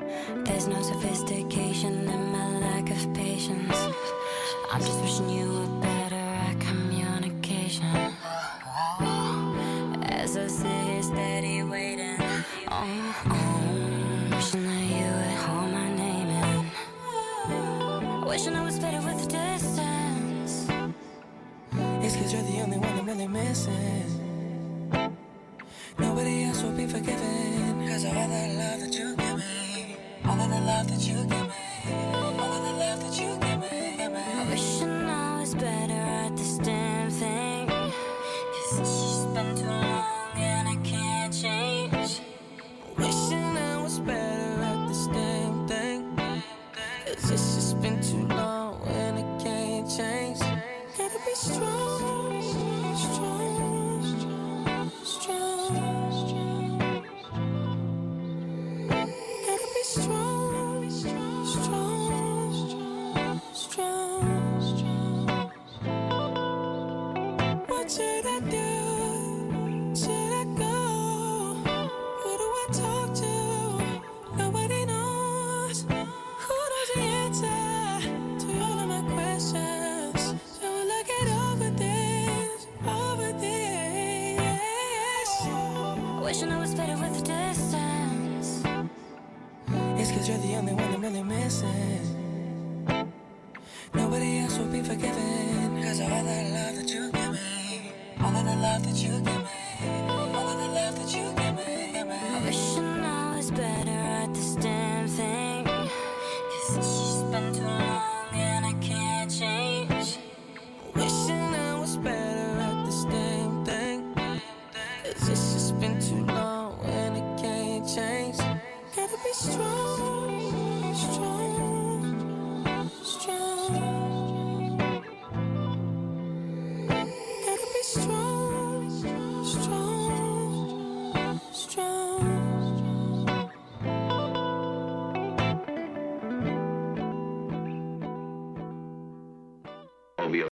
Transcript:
There's no sophistication in my lack of patience. I'm just wishing you were better at communication. As I sit here steady waiting, wishing that you would call my name in. Wishing I was better with the distance. It's 'cause you're the only one I'm really missing. Nobody else will be forgiven 'cause of all the love that you give me. All of the love that you give me. All of the love that you give me. Wishing I was better at this damn thing. 'Cause it's just been too long and I can't change. Wishing I was better at this damn thing. 'Cause it's just been too long and I can't change. Gotta be strong, strong, strong. Gotta be strong, strong, strong. What should I do? Should I go? Who do I talk to? Nobody knows. Who knows the answer to all of my questions? So look it over this, over this. Wishing I was better with the distance. It's 'cause you're the only one I'm really missing. Nobody else will be forgiven 'cause of all the love that you give me. All of the love that you give me. All of the love that you give me. Wishing I was better at this damn thing. 'Cause it's just been too long and I can't change. Wishing I was better at this damn thing. 'Cause it's just been too long and I can't change. Gotta be strong.